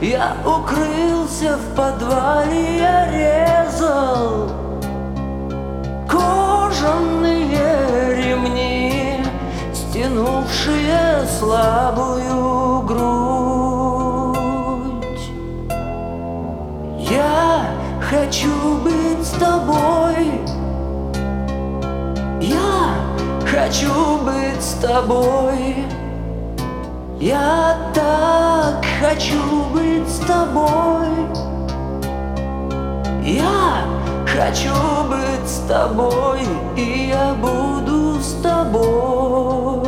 Я укрылся в подвале, я резал кожаные ремни, стянувшие слабую грудь. Я хочу быть с тобой, я хочу быть с тобой. Я так хочу быть с тобой. Я хочу быть с тобой, и я буду с тобой.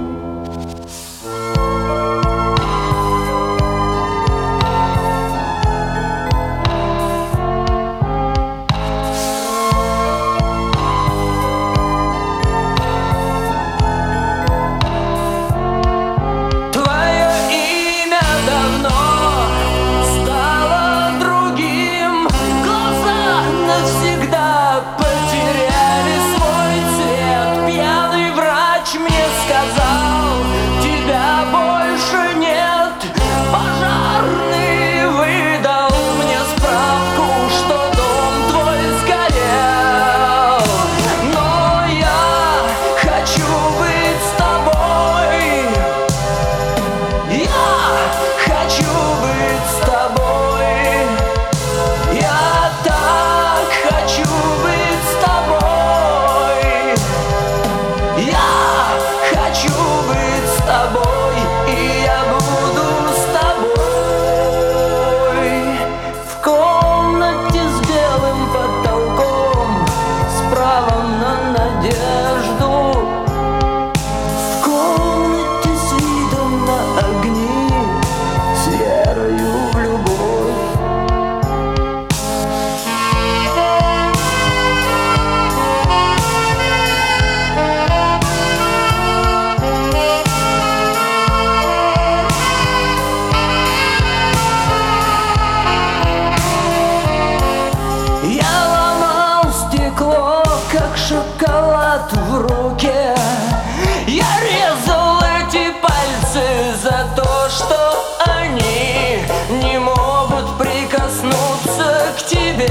Шоколад в руке. Я резал эти пальцы за то, что они не могут прикоснуться к тебе.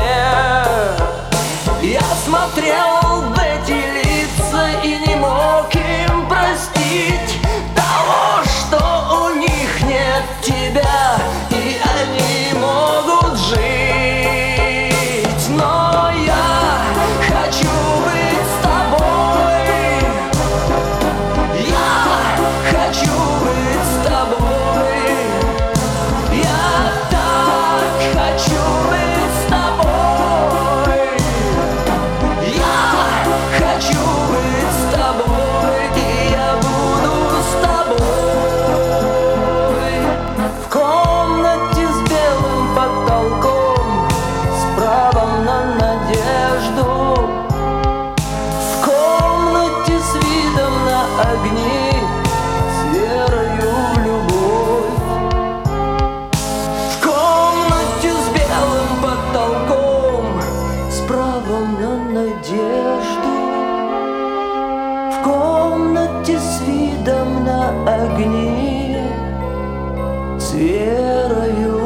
Я смотрел в эти лица и не мог им простить того, что у них нет тебя, и они могут жить. Но я хочу быть с тобой. Я хочу быть с тобой. Я так хочу быть с тобой. Я хочу быть с тобой, и я буду с тобой. В комнате с белым потолком, с правом на надежду, в комнате с видом на огни, с верою в любовь. В комнате с белым потолком, с правом на надежду, в комнате с видом на огни, с верою